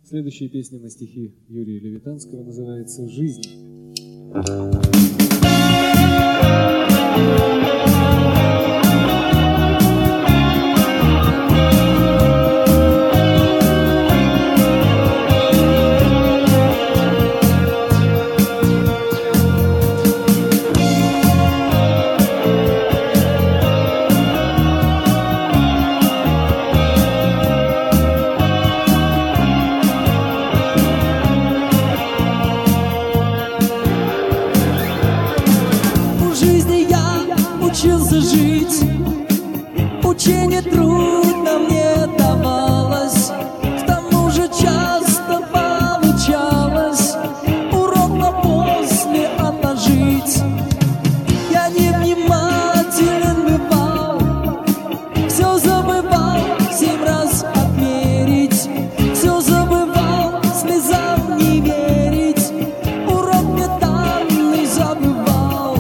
Следующая песня на стихи Юрия Левитанского называется «Жизнь». Учился жить, учение трудно мне давалось, к тому же часто получалось урокно после отложить. Я невнимателен бывал, все забывал 7 раз отмерить, все забывал слезам не верить, урок мне данный забывал.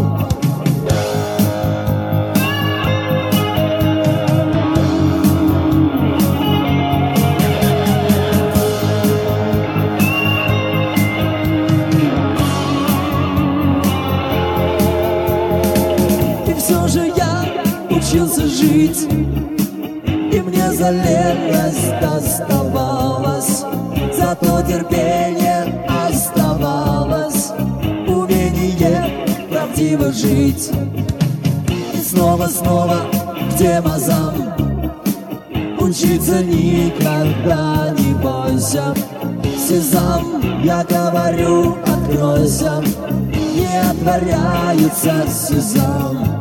Все же я учился жить, и мне за летность доставалось, зато терпение оставалось, умение правдиво жить. И снова к демозам учиться никогда не бойся. Сезам, я говорю, откройся, не отворяется сезам.